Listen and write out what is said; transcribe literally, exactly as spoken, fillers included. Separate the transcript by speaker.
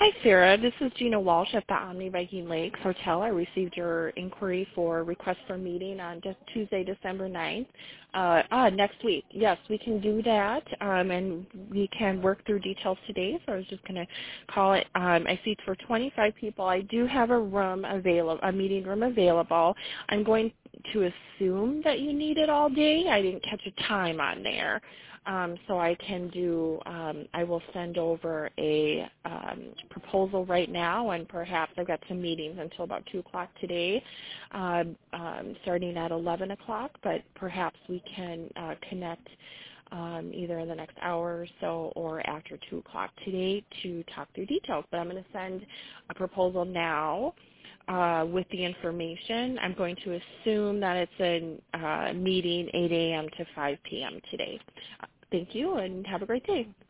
Speaker 1: Hi, Sarah. This is Gina Walsh at the Omni Viking Lakes Hotel. I received your inquiry for request for meeting on de- Tuesday, December ninth. Uh, ah, next week. Yes, we can do that, um, and we can work through details today. So I was just going to call it. Um, I see it's for twenty-five people. I do have a room available, a meeting room available. I'm going to assume that you need it all day. I didn't catch a time on there. Um, so I can do, um, I will send over a um, proposal right now, and perhaps I've got some meetings until about two o'clock today, um, um, starting at eleven o'clock, but perhaps we can uh, connect um, either in the next hour or so or after two o'clock today to talk through details. But I'm going to send a proposal now. Uh, with the information. I'm going to assume that it's a uh, meeting eight a.m. to five p.m. today. Uh, thank you and have a great day.